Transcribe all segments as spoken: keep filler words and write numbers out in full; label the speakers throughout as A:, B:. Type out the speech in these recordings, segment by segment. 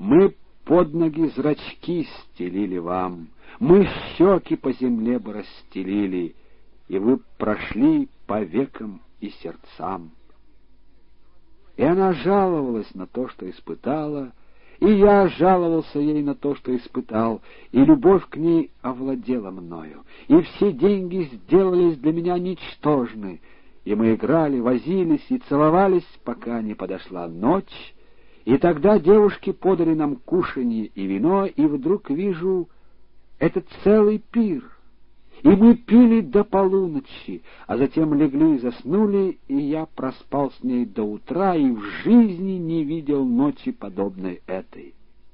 A: Мы под ноги зрачки стелили вам, мы щеки по земле бы расстелили, и вы прошли по векам и сердцам. И она жаловалась на то, что испытала, и я жаловался ей на то, что испытал, и любовь к ней овладела мною, и все деньги сделались для меня ничтожны, и мы играли, возились и целовались, пока не подошла ночь, и тогда девушки подали нам кушанье и вино, и вдруг вижу этот целый пир, и мы пили до полуночи, а затем легли и заснули, и я проспал с ней до утра, и в жизни не видел ночи, подобной этой.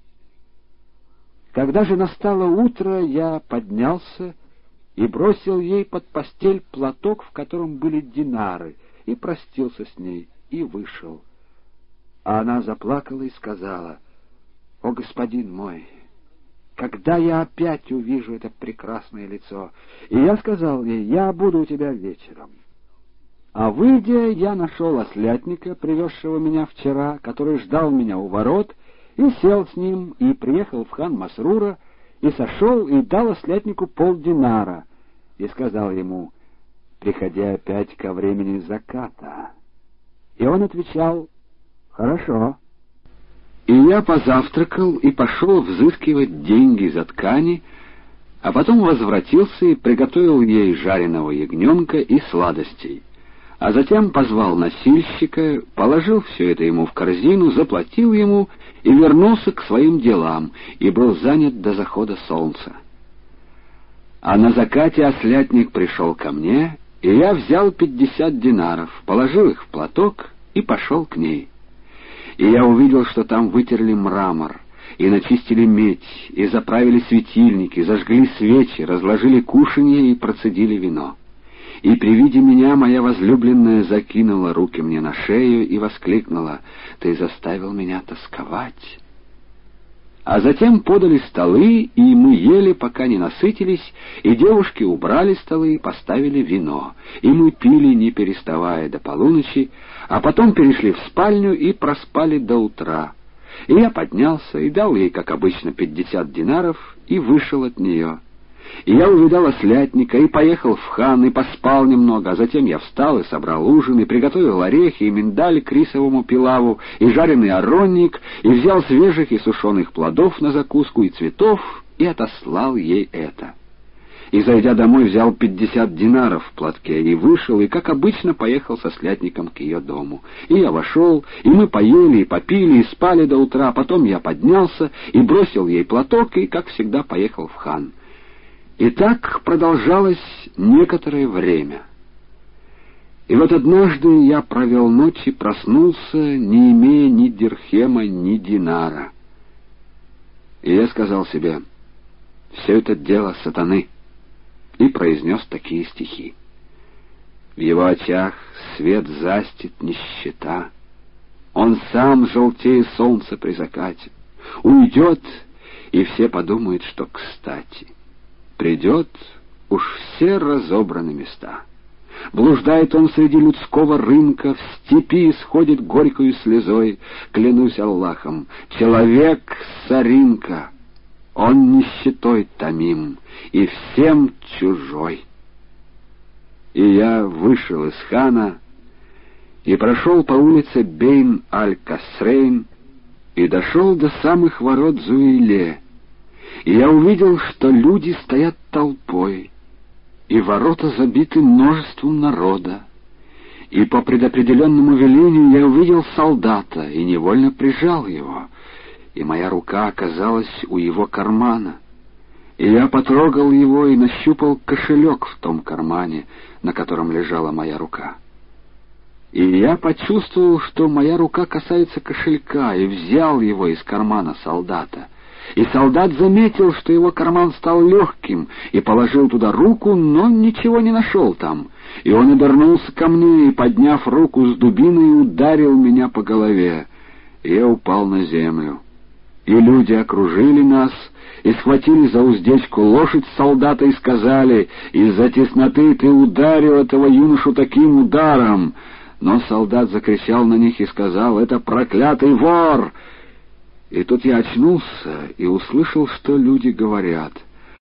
A: Когда же настало утро, я поднялся и бросил ей под постель платок, в котором были динары, и простился с ней, и вышел. А она заплакала и сказала: «О, господин мой, когда я опять увижу это прекрасное лицо?» И я сказал ей: «Я буду у тебя вечером». А выйдя, я нашел ослятника, привезшего меня вчера, который ждал меня у ворот, и сел с ним, и приехал в хан Масрура, и сошел, и дал ослятнику полдинара, и сказал ему: «Приходи опять ко времени заката». И он отвечал: «Хорошо». И я позавтракал и пошел взыскивать деньги за ткани, а потом возвратился и приготовил ей жареного ягненка и сладостей, а затем позвал носильщика, положил все это ему в корзину, заплатил ему и вернулся к своим делам, и был занят до захода солнца. А на закате ослятник пришел ко мне, и я взял пятьдесят динаров, положил их в платок и пошел к ней. И я увидел, что там вытерли мрамор, и начистили медь, и заправили светильники, зажгли свечи, разложили кушанье и процедили вино. И при виде меня моя возлюбленная закинула руки мне на шею и воскликнула: «Ты заставил меня тосковать». А затем подали столы, и мы ели, пока не насытились, и девушки убрали столы и поставили вино, и мы пили, не переставая, до полуночи, а потом перешли в спальню и проспали до утра. И я поднялся и дал ей, как обычно, пятьдесят динаров, и вышел от нее. И я увидал ослятника, и поехал в хан, и поспал немного, а затем я встал и собрал ужин, и приготовил орехи, и миндаль к рисовому пилаву, и жареный оронник, и взял свежих и сушеных плодов на закуску, и цветов, и отослал ей это. И, зайдя домой, взял пятьдесят динаров в платке, и вышел, и, как обычно, поехал со слятником к ее дому. И я вошел, и мы поели, и попили, и спали до утра, потом я поднялся, и бросил ей платок, и, как всегда, поехал в хан. И так продолжалось некоторое время. И вот однажды я провел ночь и проснулся, не имея ни дирхема, ни динара. И я сказал себе: «Все это дело сатаны», и произнес такие стихи. В его очах свет застит нищета, он сам желтее солнца при закате. Уйдет, и все подумают, что кстати. Придет, уж все разобраны места. Блуждает он среди людского рынка, в степи исходит горькою слезой. Клянусь Аллахом, человек соринка, он нищетой томим и всем чужой. И я вышел из хана и прошел по улице Бейн-аль-Касрейн и дошел до самых ворот Зуиле. И я увидел, что люди стоят толпой, и ворота забиты множеством народа. И по предопределенному велению я увидел солдата и невольно прижал его, и моя рука оказалась у его кармана. И я потрогал его и нащупал кошелек в том кармане, на котором лежала моя рука. И я почувствовал, что моя рука касается кошелька, и взял его из кармана солдата. И солдат заметил, что его карман стал легким, и положил туда руку, но ничего не нашел там. И он обернулся ко мне, и, подняв руку с дубиной, ударил меня по голове. И я упал на землю. И люди окружили нас, и схватили за уздечку лошадь солдата и сказали: «Из-за тесноты ты ударил этого юношу таким ударом». Но солдат закричал на них и сказал: «Это проклятый вор!» И тут я очнулся и услышал, что люди говорят.